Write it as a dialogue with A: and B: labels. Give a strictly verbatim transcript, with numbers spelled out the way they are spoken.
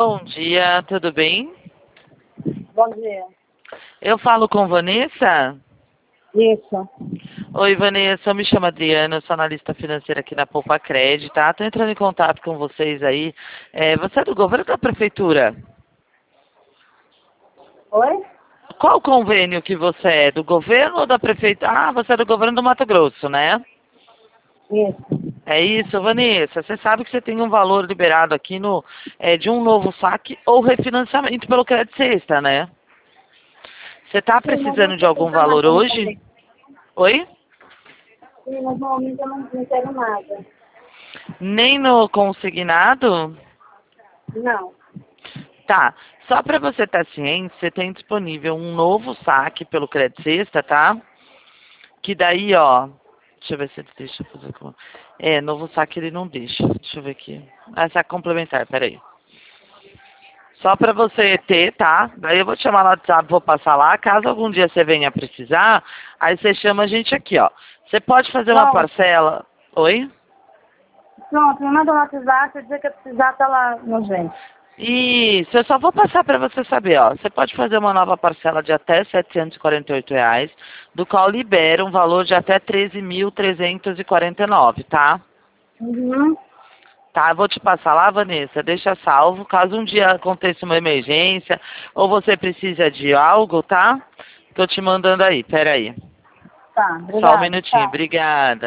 A: Bom dia, tudo bem?
B: Bom dia.
A: Eu falo com Vanessa?
B: Isso.
A: Oi, Vanessa, eu me chamo Adriana, eu sou analista financeira aqui na Poupa Cred, tá? Tô entrando em contato com vocês aí. É, você é do governo ou da prefeitura?
B: Oi?
A: Qual convênio que você é? Do governo ou da prefeitura? Ah, você é do governo do Mato Grosso, né?
B: Isso.
A: É isso, Vanessa. Você sabe que você tem um valor liberado aqui no, é, de um novo saque ou refinanciamento pelo crédito sexta, né? Você está
B: Sim, mas não
A: precisando de
B: quero
A: algum
B: comprar nada
A: valor
B: no
A: hoje?
B: momento.
A: Oi?
B: Sim, mas no momento eu não, não quero nada.
A: Nem no consignado?
B: Não.
A: Tá. Só para você estar ciente, você tem disponível um novo saque pelo crédito sexta, tá? Que daí, ó... Deixa eu ver se ele deixa eu fazer como... É, novo saque ele não deixa. Deixa eu ver aqui. Ah, saque complementar, peraí. Só para você ter, tá? Daí eu vou te chamar no WhatsApp, vou passar lá. Caso algum dia você venha precisar, aí você chama a gente aqui, ó. Você pode fazer uma
B: Pronto.
A: parcela... Oi?
B: Pronto, me manda no WhatsApp, dizer que eu precisar, tá lá no gente.
A: Isso, eu só vou passar para você saber, ó. Você pode fazer uma nova parcela de até setecentos e quarenta e oito reais, do qual libera um valor de até treze mil trezentos e quarenta e nove, tá?
B: Uhum.
A: Tá, eu vou te passar lá, Vanessa, deixa salvo. Caso um dia aconteça uma emergência ou você precisa de algo, tá? Tô te mandando aí, pera aí.
B: Tá,
A: Só um
B: obrigada.
A: minutinho,
B: Tá.
A: obrigada.